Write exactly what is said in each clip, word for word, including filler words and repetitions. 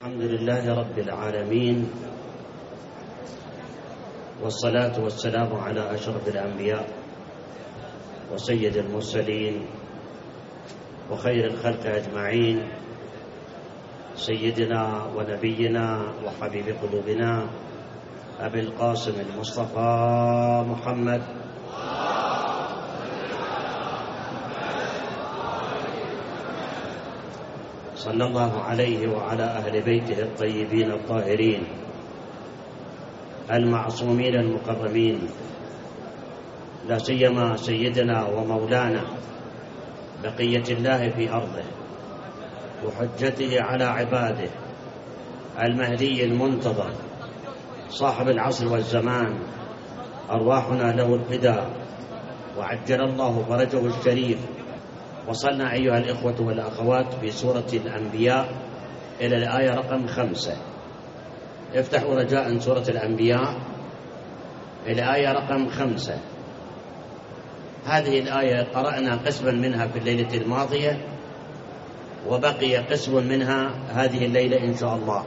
الحمد لله رب العالمين، والصلاة والسلام على أشرف الأنبياء وسيد المرسلين وخير الخلق أجمعين، سيدنا ونبينا وحبيب قلوبنا أبي القاسم المصطفى محمد صلى الله عليه وعلى أهل بيته الطيبين الطاهرين المعصومين المكرمين، لا سيما سيدنا ومولانا بقية الله في أرضه وحجته على عباده المهدي المنتظر صاحب العصر والزمان، أرواحنا له الفداء وعجل الله فرجه الشريف. وصلنا أيها الإخوة والأخوات في سورة الأنبياء إلى الآية رقم خمسة. افتحوا رجاء سورة الأنبياء إلى آية رقم خمسة. هذه الآية قرأنا قسما منها في الليلة الماضية، وبقي قسم منها هذه الليلة إن شاء الله.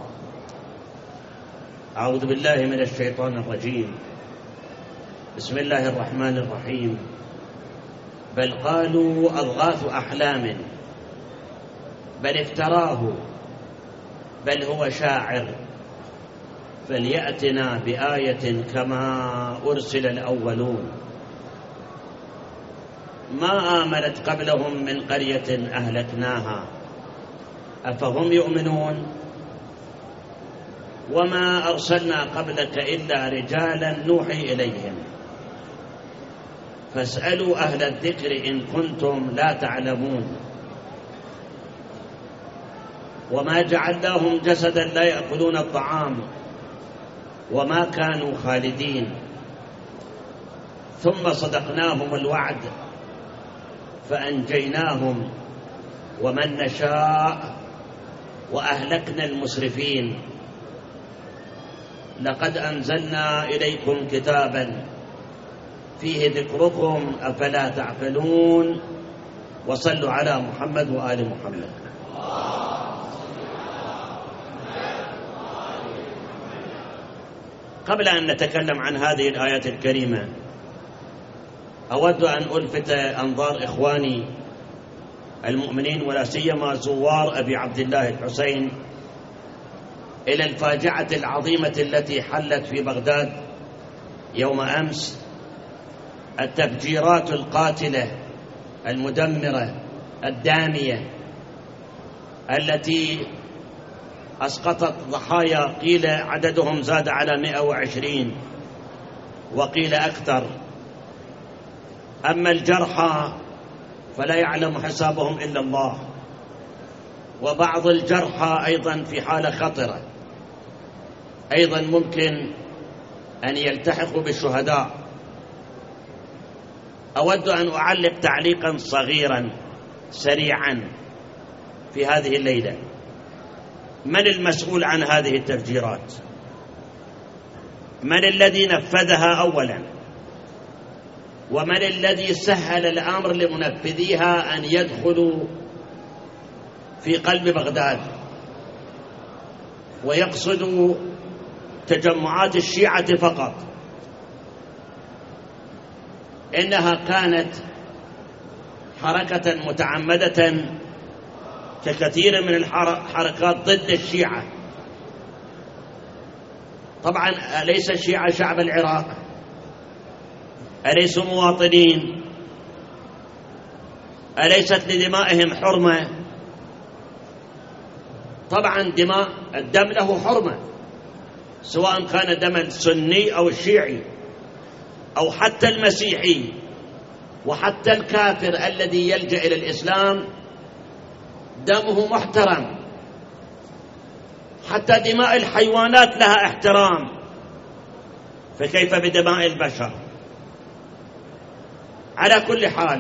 أعوذ بالله من الشيطان الرجيم، بسم الله الرحمن الرحيم. بل قالوا أضغاث أحلام بل افتراه بل هو شاعر فليأتنا بآية كما أرسل الأولون ما آمنت قبلهم من قرية أهلكناها أفهم يؤمنون وما أرسلنا قبلك إلا رجالا نوحي إليهم فاسألوا أهل الذكر إن كنتم لا تعلمون وما جعلناهم جسدا لا يأكلون الطعام وما كانوا خالدين ثم صدقناهم الوعد فأنجيناهم ومن نشاء وأهلكنا المسرفين لقد أنزلنا إليكم كتابا فيه ذكركم أفلا تعقلون وصلوا على محمد وآل محمد. قبل أن نتكلم عن هذه الآيات الكريمة أود أن ألفت أنظار إخواني المؤمنين ولا سيما زوار أبي عبد الله الحسين إلى الفاجعة العظيمة التي حلت في بغداد يوم أمس، التفجيرات القاتلة المدمرة الدامية التي أسقطت ضحايا قيل عددهم زاد على مئة وعشرين وقيل أكثر، أما الجرحى فلا يعلم حسابهم إلا الله، وبعض الجرحى أيضا في حالة خطرة أيضا ممكن أن يلتحقوا بالشهداء. أود أن أعلق تعليقا صغيرا سريعا في هذه الليلة. من المسؤول عن هذه التفجيرات؟ من الذي نفذها أولا؟ ومن الذي سهل الأمر لمنفذيها أن يدخلوا في قلب بغداد ويقصدوا تجمعات الشيعة فقط؟ إنها كانت حركة متعمدة ككثير من الحركات ضد الشيعة. طبعا أليس الشيعة شعب العراق؟ أليسوا مواطنين؟ أليست لدمائهم حرمة؟ طبعا دماء الدم له حرمة، سواء كان دم السني أو الشيعي أو حتى المسيحي، وحتى الكافر الذي يلجأ إلى الإسلام دمه محترم، حتى دماء الحيوانات لها احترام، فكيف بدماء البشر؟ على كل حال،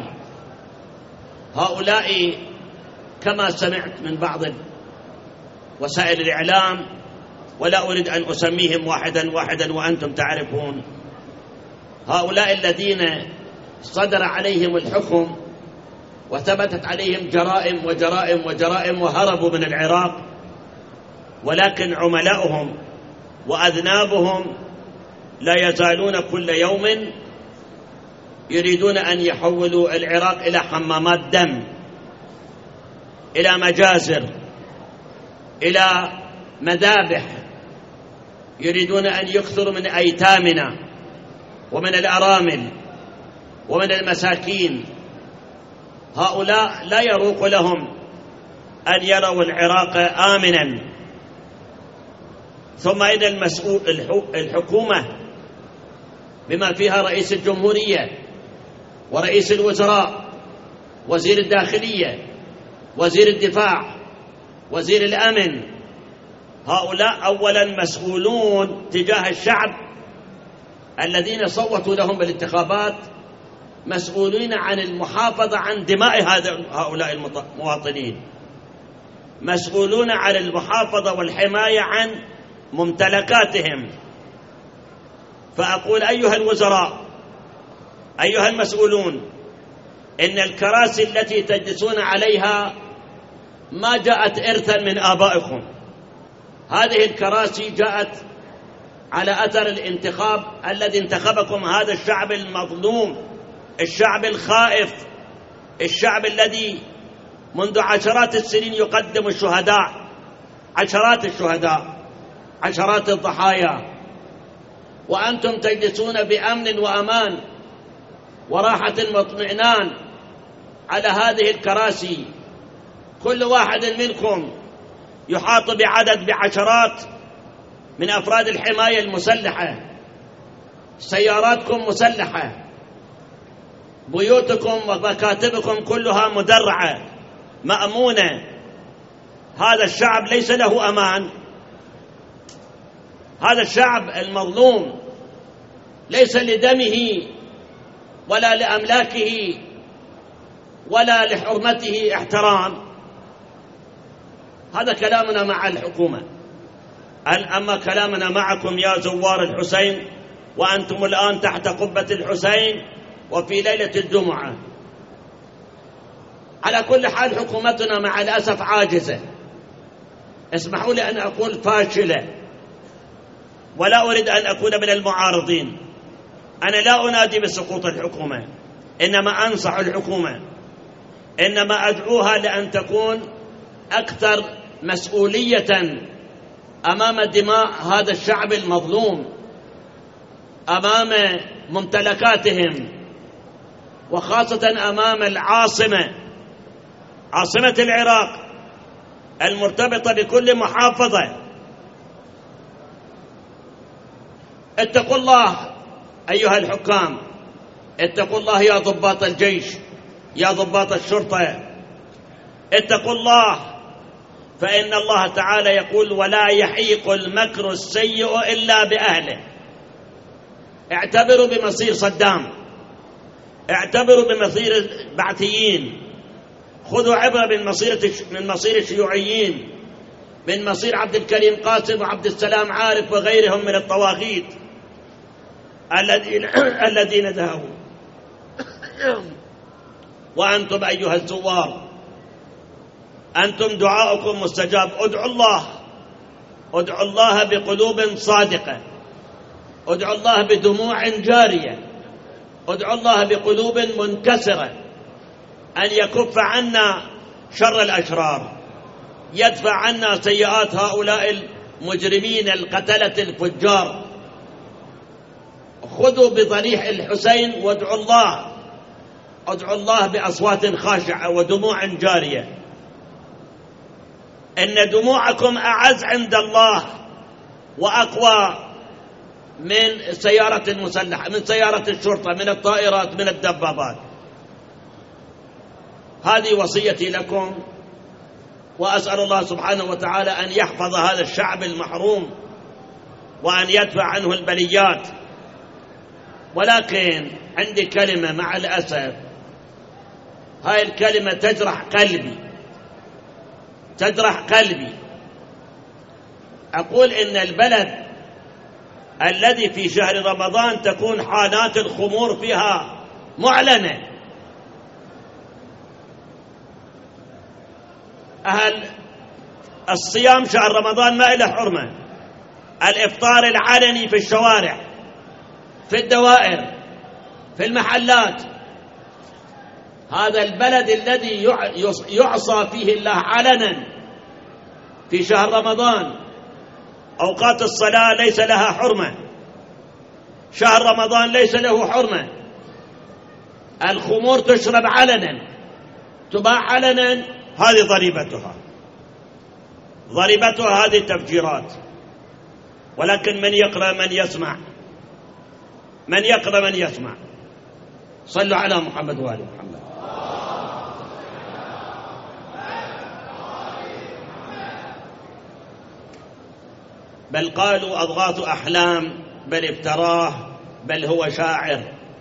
هؤلاء كما سمعت من بعض وسائل الإعلام، ولا أريد أن أسميهم واحدا واحدا وأنتم تعرفون، هؤلاء الذين صدر عليهم الحكم وثبتت عليهم جرائم وجرائم وجرائم وهربوا من العراق ولكن عملاؤهم وأذنابهم لا يزالون كل يوم يريدون أن يحولوا العراق إلى حمامات دم، إلى مجازر، إلى مذابح، يريدون أن يكثروا من أيتامنا ومن الأرامل ومن المساكين. هؤلاء لا يروق لهم أن يروا العراق آمنا. ثم إن المسؤول الحكومة بما فيها رئيس الجمهورية ورئيس الوزراء، وزير الداخلية، وزير الدفاع، وزير الأمن، هؤلاء أولا مسؤولون تجاه الشعب الذين صوتوا لهم بالانتخابات، مسؤولين عن المحافظة عن دماء هؤلاء المواطنين، مسؤولون عن المحافظة والحماية عن ممتلكاتهم. فأقول أيها الوزراء، أيها المسؤولون، إن الكراسي التي تجلسون عليها ما جاءت إرثا من آبائكم، هذه الكراسي جاءت على أثر الانتخاب الذي انتخبكم هذا الشعب المظلوم، الشعب الخائف، الشعب الذي منذ عشرات السنين يقدم الشهداء، عشرات الشهداء، عشرات الضحايا، وأنتم تجلسون بأمن وأمان وراحة واطمئنان على هذه الكراسي. كل واحد منكم يحاط بعدد بعشرات من أفراد الحماية المسلحة، سياراتكم مسلحة، بيوتكم ومكاتبكم كلها مدرعة مأمونة. هذا الشعب ليس له أمان، هذا الشعب المظلوم ليس لدمه ولا لأملاكه ولا لحرمته احترام. هذا كلامنا مع الحكومة. أما كلامنا معكم يا زوار الحسين، وأنتم الآن تحت قبة الحسين وفي ليلة الجمعة، على كل حال حكومتنا مع الأسف عاجزة، اسمحوا لي أن أقول فاشلة، ولا أريد أن أكون من المعارضين. أنا لا أنادي بسقوط الحكومة، إنما أنصح الحكومة، إنما أدعوها لأن تكون أكثر مسؤولية أمام دماء هذا الشعب المظلوم، أمام ممتلكاتهم، وخاصة أمام العاصمة، عاصمة العراق المرتبطة بكل محافظة. اتقوا الله أيها الحكام، اتقوا الله يا ضباط الجيش، يا ضباط الشرطة، اتقوا الله، فإن الله تعالى يقول: ولا يحيق المكر السيء إلا بأهله. اعتبروا بمصير صدام، اعتبروا بمصير البعثيين، خذوا عبرة من مصير من مصير الشيوعيين، من مصير عبد الكريم قاسم وعبد السلام عارف وغيرهم من الطواغيت الذين الذين ذهبوا. وأنتم أيها الزوار، أنتم دعاؤكم مستجاب. ادعوا الله، ادعوا الله بقلوب صادقة، ادعوا الله بدموع جارية، ادعوا الله بقلوب منكسرة أن يكف عنا شر الأشرار، يدفع عنا سيئات هؤلاء المجرمين القتلة الفجار. خذوا بضريح الحسين وادعوا الله، ادعوا الله بأصوات خاشعة ودموع جارية. إن دموعكم أعز عند الله وأقوى من سيارة المسلحة، من سيارة الشرطة، من الطائرات، من الدبابات. هذه وصيتي لكم، وأسأل الله سبحانه وتعالى أن يحفظ هذا الشعب المحروم وأن يدفع عنه البليات. ولكن عندي كلمة مع الأسف، هاي الكلمة تجرح قلبي، تجرح قلبي. أقول إن البلد الذي في شهر رمضان تكون حانات الخمور فيها معلنة، أهل الصيام شهر رمضان ما له حرمة، الإفطار العلني في الشوارع، في الدوائر، في المحلات. هذا البلد الذي يعصى فيه الله علنا في شهر رمضان، أوقات الصلاة ليس لها حرمة، شهر رمضان ليس له حرمة، الخمور تشرب علنا، تباع علنا، هذه ضريبتها، ضريبتها هذه التفجيرات. ولكن من يقرأ من يسمع، من يقرأ من يسمع. صلوا على محمد وآل محمد. بل قالوا أضغاث أحلام، بل افتراه، بل هو شاعر.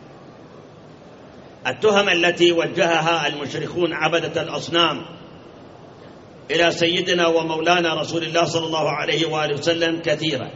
التهم التي وجهها المشركون عبدة الأصنام إلى سيدنا ومولانا رسول الله صلى الله عليه وآله وسلم كثيرة.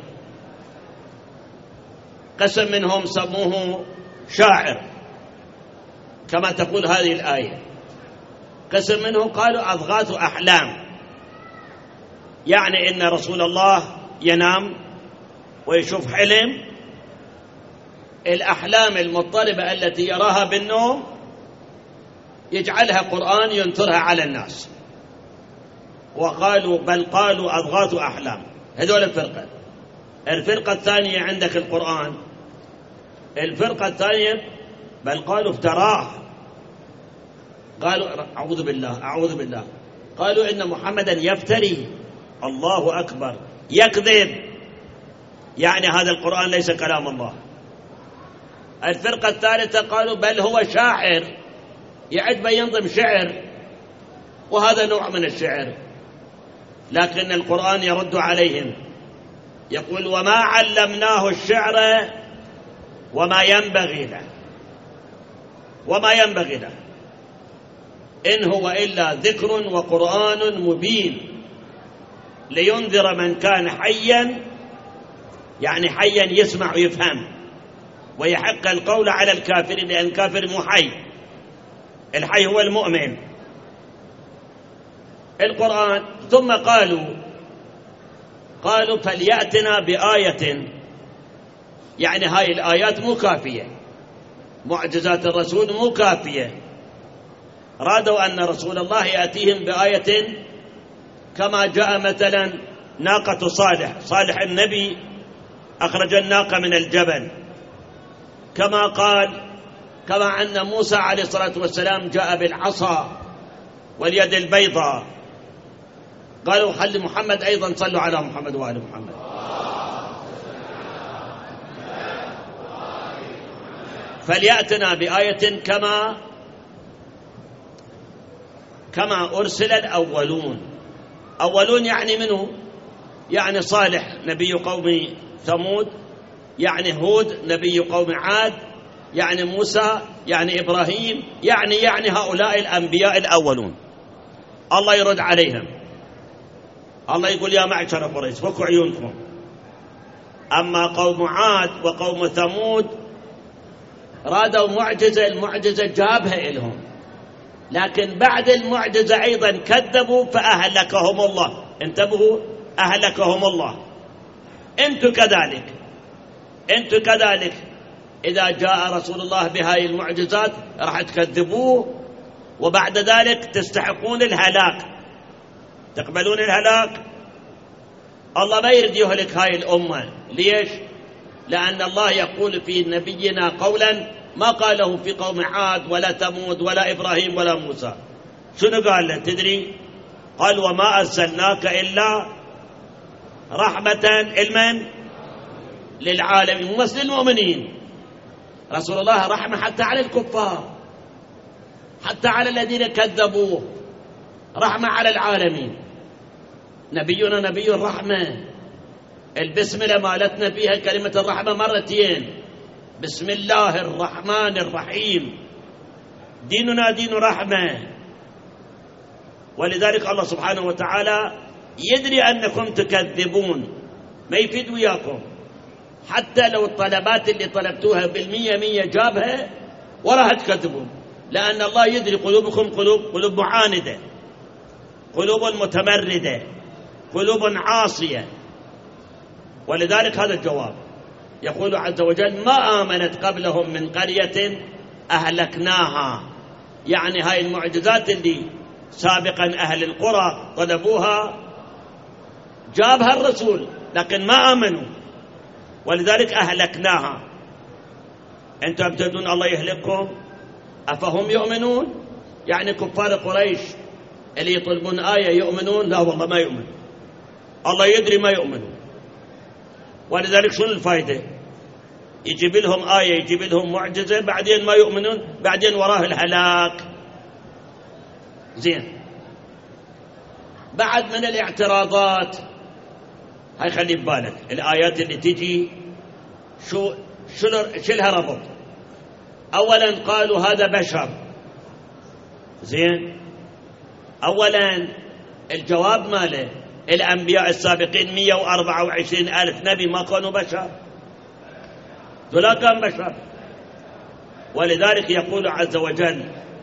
قسم منهم سموه شاعر كما تقول هذه الآية، قسم منهم قالوا أضغاث أحلام، يعني إن رسول الله ينام ويشوف حلم، الأحلام المضطربة التي يراها بالنوم يجعلها قرآن ينثرها على الناس. وقالوا بل قالوا أضغاث أحلام. هذول الفرقة. الفرقة الثانية عندك القرآن، الفرقة الثانية بل قالوا افتراه، قالوا أعوذ بالله أعوذ بالله، قالوا إن محمدا يفتري، الله أكبر، يكذب، يعني هذا القرآن ليس كلام الله. الفرقة الثالثة قالوا بل هو شاعر، يعد ينظم شعر، وهذا نوع من الشعر. لكن القرآن يرد عليهم يقول وما علمناه الشعر وما ينبغي له، وما ينبغي له، إن هو إلا ذكر وقرآن مبين لينذر من كان حيا، يعني حيا يسمع ويفهم، ويحق القول على الكافرين، لأن الكافر مو حي، الحي هو المؤمن. القرآن. ثم قالوا قالوا فليأتنا بآية، يعني هاي الآيات مو كافية، معجزات الرسول مو كافية، رادوا أن رسول الله يأتيهم بآية كما جاء مثلا ناقة صالح، صالح النبي أخرج الناقة من الجبل، كما قال كما أن موسى عليه الصلاة والسلام جاء بالعصا واليد البيضاء. قالوا خلي محمد أيضا، صلوا على محمد وآل محمد. فليأتنا بآية كما كما أرسل الأولون. أولون يعني منه؟ يعني صالح نبي قوم ثمود، يعني هود نبي قوم عاد، يعني موسى، يعني إبراهيم، يعني يعني هؤلاء الأنبياء الأولون. الله يرد عليهم، الله يقول يا معشر قريش فكوا عيونكم. أما قوم عاد وقوم ثمود رادوا معجزة، المعجزة جابها إلهم، لكن بعد المعجزة أيضا كذبوا فأهلكهم الله. انتبهوا، أهلكهم الله. أنتم كذلك، أنتم كذلك إذا جاء رسول الله بهاي المعجزات راح تكذبوه، وبعد ذلك تستحقون الهلاك. تقبلون الهلاك؟ الله ما يريد يهلك هاي الأمة. ليش؟ لأن الله يقول في نبينا قولا ما قاله في قوم عاد ولا ثمود ولا إبراهيم ولا موسى. شنو قال له تدري؟ قال وما أرسلناك إلا رحمة لمن؟ للعالمين، مو بس للمؤمنين. رسول الله رحمة حتى على الكفار، حتى على الذين كذبوه، رحمة على العالمين. نبينا نبي الرحمة. البسملة مالتنا فيها كلمة الرحمة مرتين، بسم الله الرحمن الرحيم. ديننا دين رحمة. ولذلك الله سبحانه وتعالى يدري أنكم تكذبون، ما يفيد وياكم، حتى لو الطلبات اللي طلبتوها بالمية مية جابها وراها تكذبون، لأن الله يدري قلوبكم قلوب قلوب معاندة، قلوب متمردة، قلوب عاصية. ولذلك هذا الجواب يقول عز وجل ما آمنت قبلهم من قرية أهلكناها، يعني هاي المعجزات اللي سابقا أهل القرى طلبوها جابها الرسول لكن ما آمنوا، ولذلك أهلكناها. أنتم تدون الله يهلكهم أفهم يؤمنون؟ يعني كفار قريش اللي يطلبون آية يؤمنون؟ لا والله ما يؤمن، الله يدري ما يؤمنون. ولذلك شنو الفائدة؟ يجيب لهم آية يجيب لهم معجزة بعدين ما يؤمنون، بعدين وراه الهلاك. زين، بعد من الاعتراضات هاي خلي ببالك الآيات اللي تجي شو شلها ربط. أولا قالوا هذا بشر. زين، أولا الجواب ماله الأنبياء السابقين مئة وأربعة وعشرين ألف نبي ما كانوا بشر، لا كان بشر. ولذلك يقول عز وجل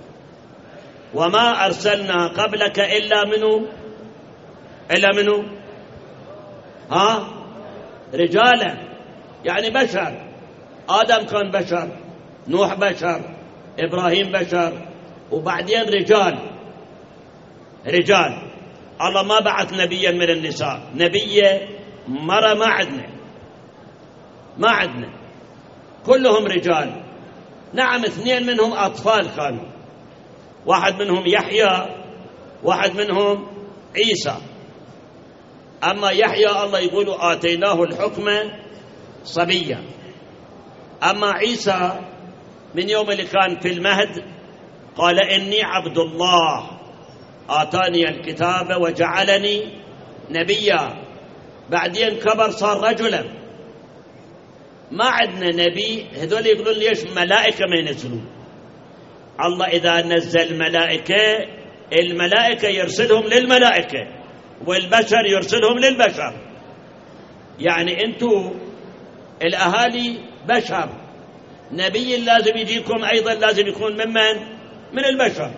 وما أرسلنا قبلك إلا منه إلا منه ها رجالا، يعني بشر. آدم كان بشر، نوح بشر، إبراهيم بشر، وبعدين رجال رجال. الله ما بعث نبيا من النساء، نبية مرة ما عندنا ما عندنا كلهم رجال. نعم اثنين منهم أطفال كانوا، واحد منهم يحيى واحد منهم عيسى. أما يحيى الله يقول آتيناه الحكم صبيا، أما عيسى من يوم اللي كان في المهد قال إني عبد الله آتاني الكتاب وجعلني نبيا، بعدين كبر صار رجلا. ما عندنا نبي. هذول يقولون ليش ملائكة ما ينزلون؟ الله إذا نزل ملائكة الملائكة يرسلهم للملائكة والبشر يرسلهم للبشر. يعني أنتوا الأهالي بشر، نبي لازم يجيكم أيضا لازم يكون ممن من البشر.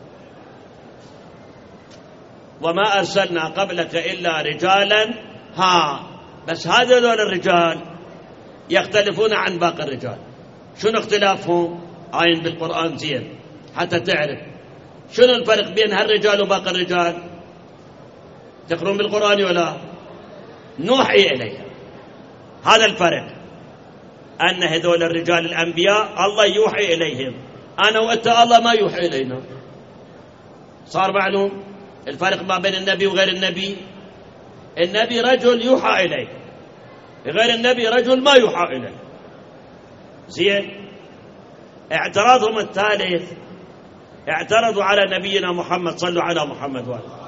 وما أرسلنا قبلك إلا رجالا. ها بس هذول الرجال يختلفون عن باقي الرجال. شنو اختلافهم؟ عين بالقرآن زين حتى تعرف شنو الفرق بين هالرجال وباقي الرجال. تقرون بالقرآن ولا؟ نوحي إليه. هذا الفرق، أن هذول الرجال الأنبياء الله يوحي إليهم، أنا وأنت الله ما يوحي إلينا. صار معلوم الفرق ما بين النبي وغير النبي؟ النبي رجل يوحى إليه، غير النبي رجل ما يوحى إليه. زين، اعتراضهم الثالث اعترضوا على نبينا محمد. صلوا على محمد وآله.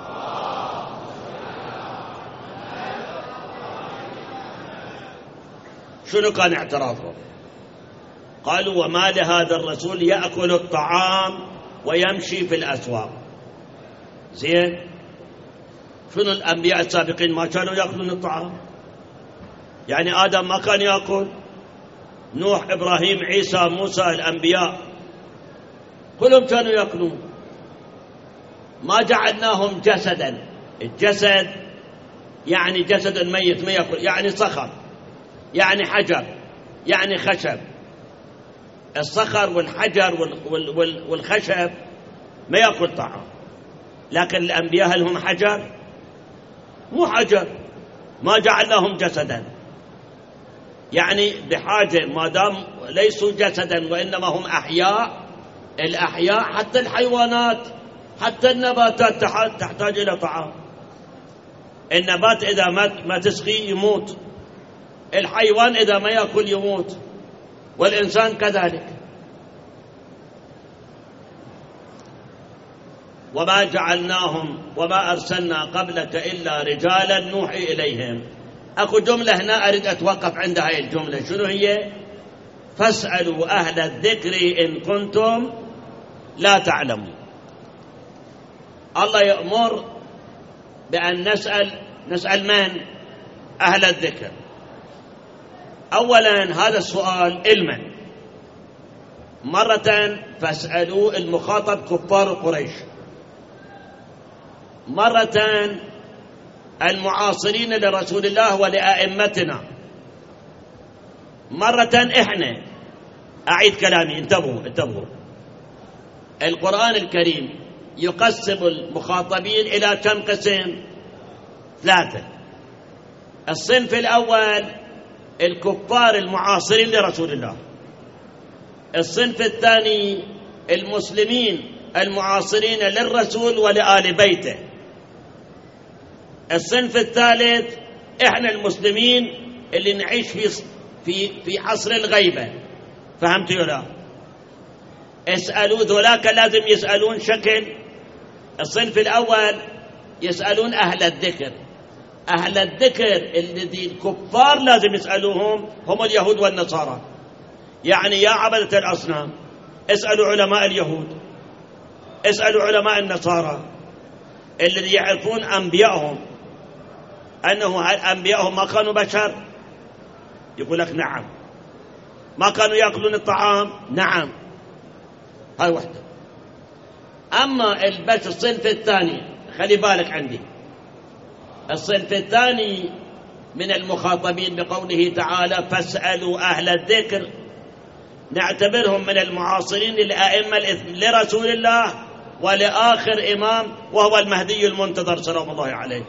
شنو كان اعتراضهم؟ قالوا وما لهذا الرسول يأكل الطعام ويمشي في الأسواق. زين، شنو الأنبياء السابقين ما كانوا يأكلون الطعام؟ يعني آدم ما كان يأكل، نوح إبراهيم عيسى موسى الأنبياء كلهم كانوا يأكلون. ما جعلناهم جسدا. الجسد يعني جسد ميت ما يأكل، يعني صخر يعني حجر يعني خشب. الصخر والحجر والخشب ما يأكل طعام، لكن الأنبياء هل هم حجر؟ مو حجر. ما جعلناهم جسدا، يعني بحاجة ما دام ليسوا جسدا وإنما هم أحياء. الأحياء حتى الحيوانات حتى النباتات تحتاج إلى طعام. النبات إذا ما تسقي يموت، الحيوان إذا ما يأكل يموت، والإنسان كذلك. وما جعلناهم وما أرسلنا قبلك إلا رجالا نوحي إليهم. أكو جملة هنا أريد أتوقف عند هاي الجملة. شنو هي؟ فاسألوا أهل الذكر إن كنتم لا تعلمون. الله يأمر بأن نسأل نسأل من؟ أهل الذكر. أولا هذا السؤال علما، مرة فاسألوا المخاطب كفار قريش، مرة المعاصرين لرسول الله ولأئمتنا. مرة إحنا، أعيد كلامي، انتبهوا انتبهوا، القرآن الكريم يقسم المخاطبين إلى كم قسم؟ ثلاثة. الصنف الأول الكفار المعاصرين لرسول الله. الصنف الثاني المسلمين المعاصرين للرسول ولآل بيته. الصنف الثالث إحنا المسلمين اللي نعيش في في في عصر الغيبة. فهمتوا ولا لا؟ اسألوا ذولاك، لازم يسألون شكل. الصنف الأول يسألون أهل الذكر. أهل الذكر الذي الكفار لازم يسألوهم هم اليهود والنصارى. يعني يا عبدة الأصنام اسألوا علماء اليهود، اسألوا علماء النصارى الذي يعرفون أنبيائهم أنه أنبيائهم ما كانوا بشر، يقول لك نعم. ما كانوا يأكلون الطعام، نعم. هاي واحدة. أما البشر الصنف الثاني، خلي بالك عندي، الصنف الثاني من المخاطبين بقوله تعالى فاسألوا أهل الذكر، نعتبرهم من المعاصرين للأئمة لرسول الله ولآخر إمام وهو المهدي المنتظر سلام الله عليه.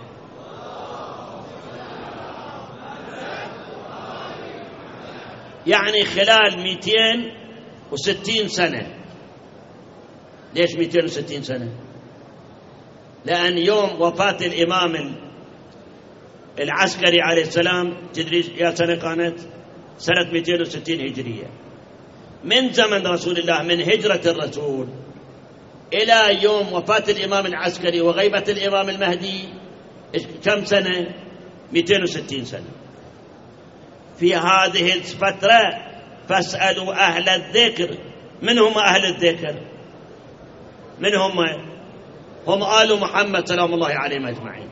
يعني خلال مئتين وستين سنة. ليش مئتين وستين سنة؟ لأن يوم وفاة الإمام العسكري عليه السلام تدري يا سنة كانت؟ سنة مئتين وستين هجرية. من زمن رسول الله، من هجرة الرسول إلى يوم وفاة الإمام العسكري وغيبة الإمام المهدي كم سنة؟ مئتين وستين سنة. في هذه الفترة فاسألوا أهل الذكر. من هم أهل الذكر؟ من هم؟ هم آل محمد سلام الله عليهم أجمعين.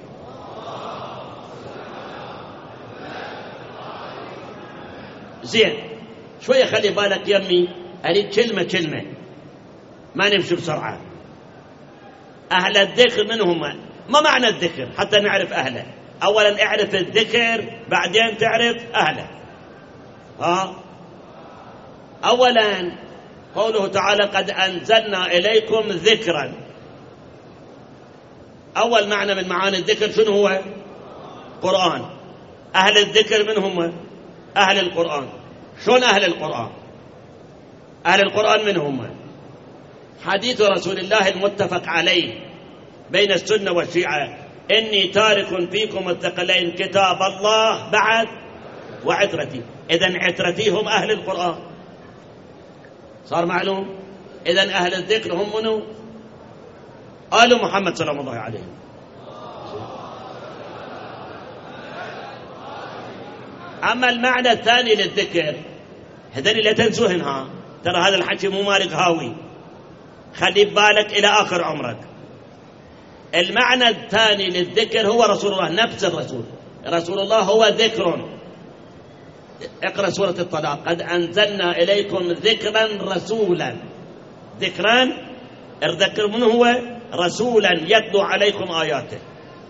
زين، شوية خلي بالك يمي، أريد كلمة كلمة ما نمشي بسرعة. أهل الذكر من هم؟ ما معنى الذكر حتى نعرف أهله؟ أولا اعرف الذكر بعدين تعرف أهله. ها؟ أولا قوله تعالى قد أنزلنا إليكم ذكرا. أول معنى من معاني الذكر شنو هو؟ قرآن. أهل الذكر من هم؟ أهل القرآن. شلون أهل القرآن؟ أهل القرآن من هم؟ حديث رسول الله المتفق عليه بين السنة والشيعة إني تارك فيكم الثقلين كتاب الله بعد وعترتي. إذن عترتي هم أهل القرآن. صار معلوم؟ إذن أهل الذكر هم منو؟ آل محمد سلام الله عليهم. أما المعنى الثاني للذكر هذني لا تنسوهن، ها ترى هذا الحكي مو مالك هاوي، خلي بالك إلى آخر عمرك. المعنى الثاني للذكر هو رسول الله، نفس الرسول. رسول الله هو ذكر. اقرأ سورة الطلاق قد أنزلنا إليكم ذكرا رسولا. ذكرا الذكر من هو؟ رسولا يتلو عليكم آياته.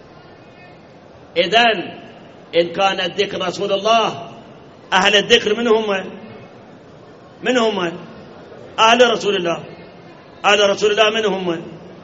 إذن إن كان الذكر رسول الله، أهل الذكر من هم؟ من هم؟ أهل رسول الله. أهل رسول الله من هم؟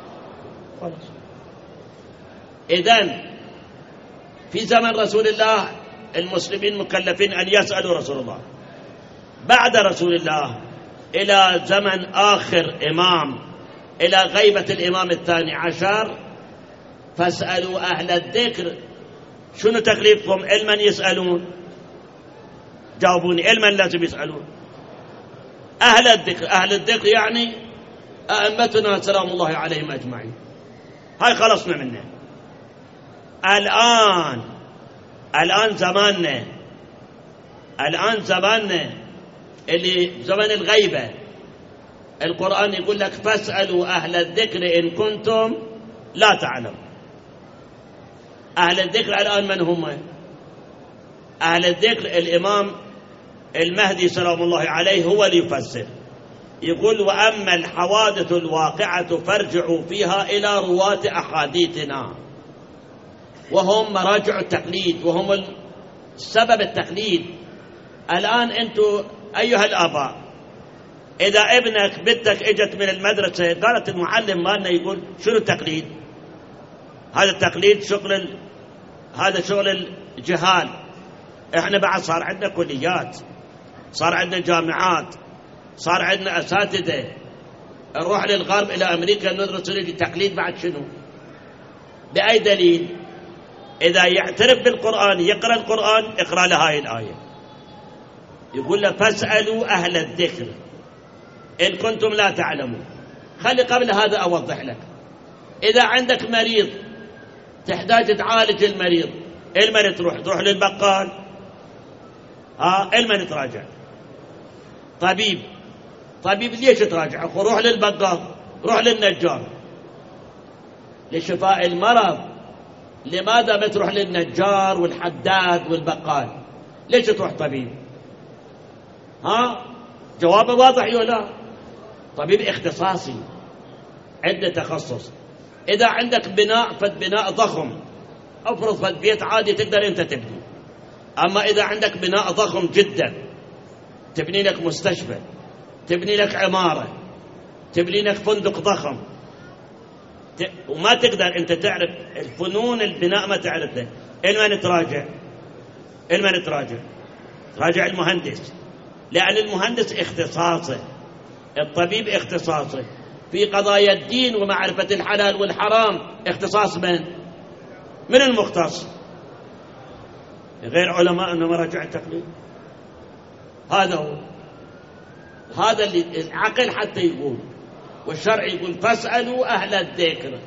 إذن في زمن رسول الله المسلمين مكلفين أن يسألوا رسول الله. بعد رسول الله إلى زمن آخر إمام، إلى غيبة الإمام الثاني عشر، فاسألوا أهل الذكر. شنو تكليفكم؟ علما يسألون. جاوبوني، علما لازم يسألون. أهل الذكر، أهل الذكر يعني أئمتنا سلام الله عليهم أجمعين. هاي خلصنا منه. الآن الآن زماننا الآن زماننا اللي زمن الغيبة، القرآن يقول لك فاسألوا أهل الذكر إن كنتم لا تعلمون. أهل الذكر الآن من هم؟ أهل الذكر الإمام المهدي سلام الله عليه هو اللي يفسر. يقول وأما الحوادث الواقعة فارجعوا فيها إلى رواة أحاديثنا. وهم مراجع التقليد، وهم السبب التقليد. الآن أنتم أيها الآباء، إذا ابنك بنتك إجت من المدرسة قالت المعلم مالنا يقول شنو التقليد؟ هذا التقليد شغل ال... هذا شغل الجهال. إحنا بعد صار عندنا كليات، صار عندنا جامعات، صار عندنا أساتذة. نروح للغرب إلى أمريكا ندرس التقليد بعد شنو؟ بأي دليل؟ إذا يعترف بالقرآن يقرأ القرآن اقرأ له هاي الآية، يقول له فاسألوا أهل الذكر إن كنتم لا تعلمون. خلي قبل هذا أوضح لك، إذا عندك مريض تحتاج تعالج المريض، المريض تروح تروح للبقال، ها المريض تراجع. طبيب طبيب ليش تراجع؟ روح للبقال، روح للنجار لشفاء المرض. لماذا ما تروح للنجار والحداد والبقال؟ ليش تروح طبيب؟ ها جوابه واضح ولا؟ طبيب اختصاصي عنده تخصص. إذا عندك بناء فد بناء ضخم، أفرض فد بيت عادي تقدر أنت تبني، أما إذا عندك بناء ضخم جدا تبني لك مستشفى، تبني لك عمارة، تبني لك فندق ضخم، وما تقدر أنت تعرف الفنون البناء، ما تعرفه، إلما نتراجع إلما نتراجع راجع المهندس، لأن المهندس اختصاصه، الطبيب اختصاصه، في قضايا الدين ومعرفة الحلال والحرام اختصاص من؟ من المختص، غير علماء أنه مراجع التقليد. هذا هو، هذا اللي العقل حتى يقول، والشرع يقول فاسألوا أهل الذكر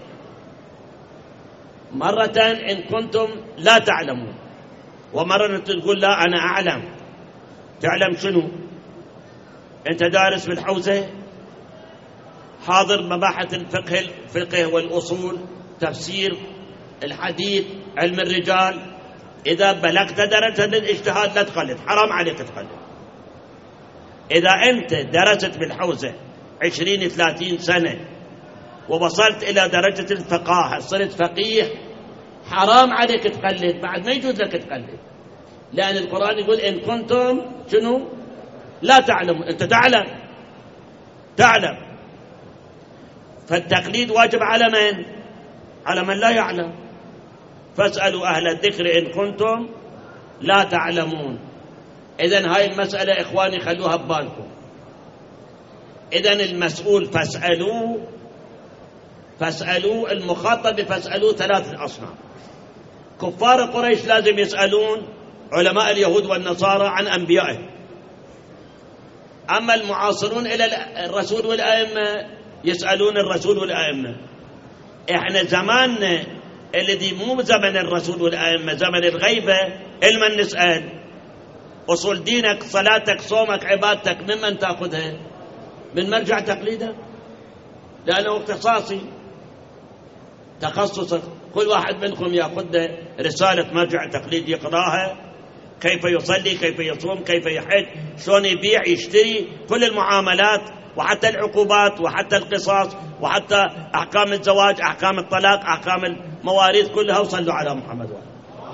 مرة إن كنتم لا تعلمون، ومرة تقول لا أنا أعلم. تعلم شنو؟ أنت دارس في الحوزة، حاضر مباحث الفقه الفقه والأصول، تفسير، الحديث، علم الرجال. إذا بلغت درجة الاجتهاد لا تقلد، حرام عليك تقلد. إذا أنت درست بالحوزة عشرين ثلاثين سنة ووصلت إلى درجة الفقاهة صرت فقيه، حرام عليك تقلد، بعد ما يجوز لك تقلد، لأن القرآن يقول إن كنتم شنو؟ لا تعلمون. أنت تعلم تعلم فالتقليد واجب على من؟ على من لا يعلم. فاسألوا أهل الذكر إن كنتم لا تعلمون. إذن هاي المسألة إخواني خلوها ببالكم. إذن المسؤول فاسألوا، فاسألوا المخاطب فاسألوا ثلاثة أصناف. كفار قريش لازم يسألون علماء اليهود والنصارى عن أنبيائهم، أما المعاصرون إلى الرسول والأئمة يسألون الرسول والأئمة. إحنا زماننا الذي مو زمن الرسول والأئمة، زمن الغيبة، علما نسأل أصول دينك، صلاتك، صومك، عبادتك، ممن تأخذها؟ من مرجع تقليدك، لأنه اختصاصي تخصصك. كل واحد منكم يأخذ رسالة مرجع تقليد يقراها، كيف يصلي، كيف يصوم، كيف يحج، شلون يبيع يشتري، كل المعاملات، وحتى العقوبات، وحتى القصاص، وحتى أحكام الزواج، أحكام الطلاق، أحكام المواريث كلها. وصلوا على محمد وعلى.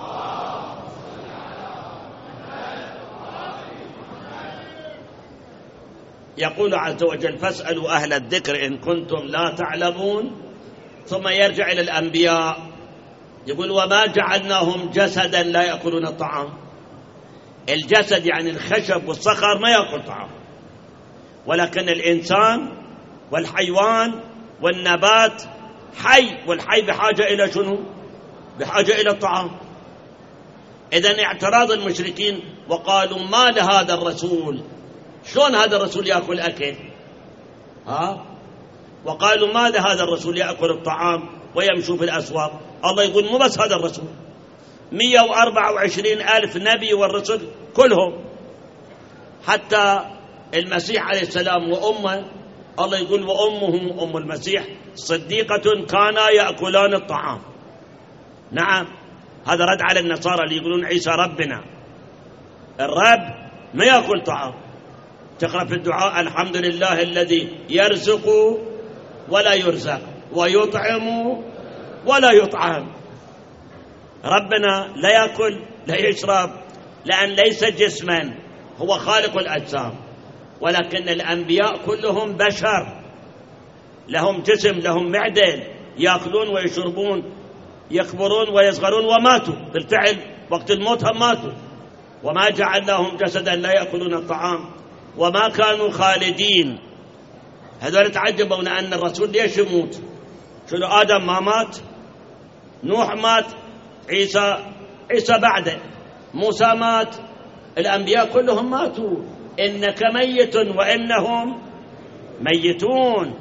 يقول عز وجل فاسألوا أهل الذكر إن كنتم لا تعلمون. ثم يرجع إلى الأنبياء يقول وما جعلناهم جسدا لا يأكلون الطعام. الجسد يعني الخشب والصخر ما يأكل طعام، ولكن الإنسان والحيوان والنبات حي، والحي بحاجة إلى شنو؟ بحاجة إلى الطعام. إذن اعتراض المشركين وقالوا ما لهذا الرسول، شلون هذا الرسول يأكل أكل؟ ها؟ وقالوا ما لهذا الرسول يأكل الطعام ويمشوا في الأسواق. الله يقول مو بس هذا الرسول، مئة وأربعة وعشرين ألف نبي والرسل كلهم، حتى المسيح عليه السلام وأمه، الله يقول وأمه أم المسيح صديقة كانا يأكلان الطعام. نعم، هذا رد على النصارى اللي يقولون عيسى ربنا. الرب ما يأكل طعام. تقرأ في الدعاء الحمد لله الذي يرزق ولا يرزق ويطعم ولا يطعم. ربنا لا يأكل لا يشرب، لأن ليس جسما، هو خالق الأجسام، ولكن الأنبياء كلهم بشر، لهم جسم، لهم معدة، يأكلون ويشربون، يكبرون ويصغرون، وماتوا بالفعل وقت الموت هم ماتوا. وما جعلناهم جسدا لا يأكلون الطعام وما كانوا خالدين. هذول تعجبوا أن الرسول ليش يموت؟ شنو آدم ما مات؟ نوح مات، عيسى عيسى بعده، موسى مات، الأنبياء كلهم ماتوا. إنك ميت وإنهم ميتون.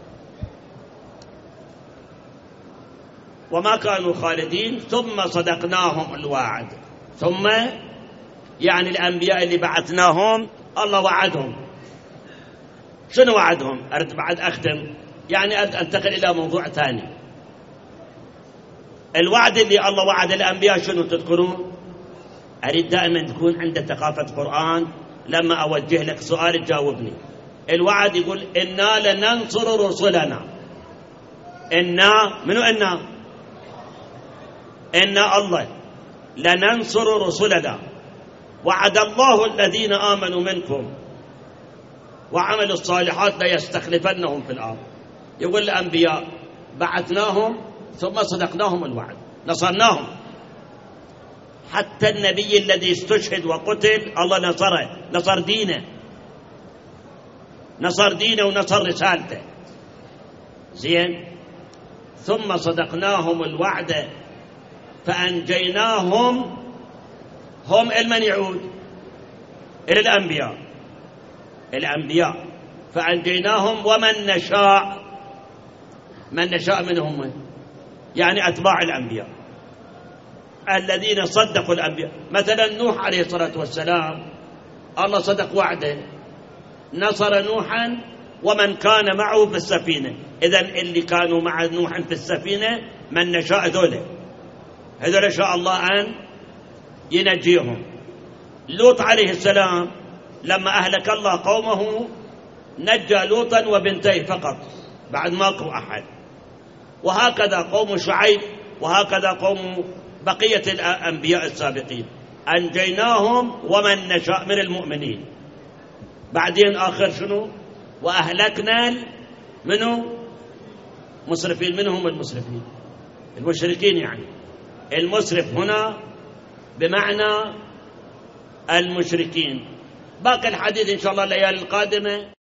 وما كانوا خالدين ثم صدقناهم الوعد. ثم يعني الأنبياء اللي بعثناهم الله وعدهم. شنو وعدهم؟ أرد بعد أختم، يعني أنتقل إلى موضوع ثاني. الوعد اللي الله وعد الأنبياء شنو تذكرون؟ أريد دائما تكون عندك ثقافة قرآن، لما أوجه لك سؤال تجاوبني. الوعد يقول إنا لننصر رسلنا. إنا منو إنا؟ إنا الله لننصر رسلنا. وعد الله الذين آمنوا منكم وعملوا الصالحات ليستخلفنهم في الأرض. يقول الأنبياء بعثناهم ثم صدقناهم الوعد، نصرناهم. حتى النبي الذي استشهد وقتل الله نصره، نصر دينه، نصر دينه ونصر رسالته. زين. ثم صدقناهم الوعد فأنجيناهم. هم المن يعود إلى الأنبياء، الأنبياء فأنجيناهم ومن نشاء. من نشاء منهم يعني أتباع الأنبياء الذين صدقوا الأنبياء. مثلا نوح عليه الصلاة والسلام الله صدق وعده، نصر نوحا ومن كان معه في السفينة. إذن اللي كانوا مع نوح في السفينة من نشاء ذولا، هذول شاء الله أن ينجيهم. لوط عليه السلام لما أهلك الله قومه نجى لوطا وبنتيه فقط بعد ما أكو أحد. وهكذا قوم شعيب، وهكذا قوم بقية الأنبياء السابقين أنجيناهم ومن نشاء من المؤمنين. بعدين آخر شنو؟ وأهلكنا منه مسرفين. منهم المسرفين المشركين، يعني المسرف هنا بمعنى المشركين. باقي الحديث إن شاء الله الليالي القادمة.